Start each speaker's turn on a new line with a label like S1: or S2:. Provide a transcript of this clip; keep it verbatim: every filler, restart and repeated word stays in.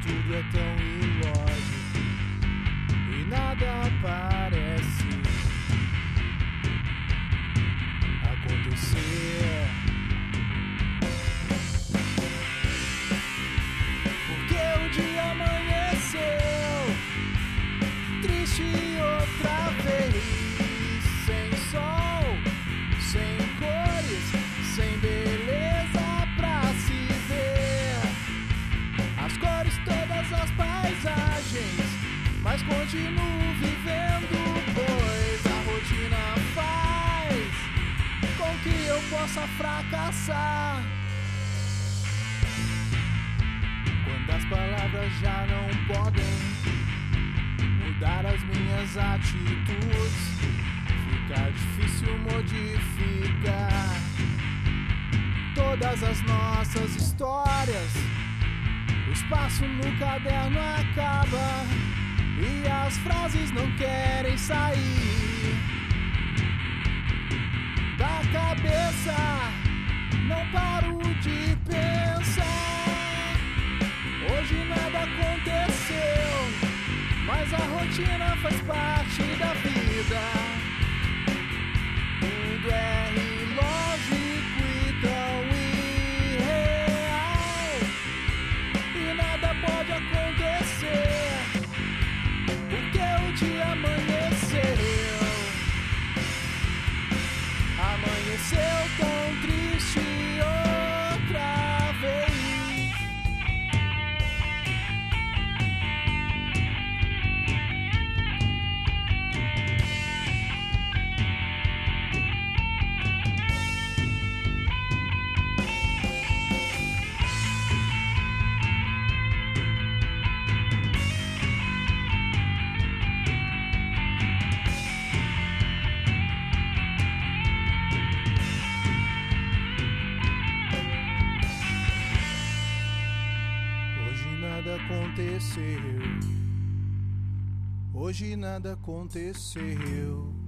S1: tudo é tão ilógico e nada parece acontecer. Porque o dia amanheceu triste outra vez, sem sol, sem cores, sem beleza pra se ver. As cores, todas as paisagens, mas continuo vivendo, pois a rotina faz com que eu possa fracassar. Quando as palavras já não podem mudar as minhas atitudes, fica difícil modificar todas as nossas histórias. O espaço no caderno acaba e as frases não querem sair da cabeça. Não paro de pensar. Hoje nada aconteceu, mas a rotina faz parte da vida. Tudo é ilógico e tão irreal, e nada pode acontecer, porque o dia amanheceu. Amanheceu tão triste outra vez. Nada aconteceu. Hoje nada aconteceu.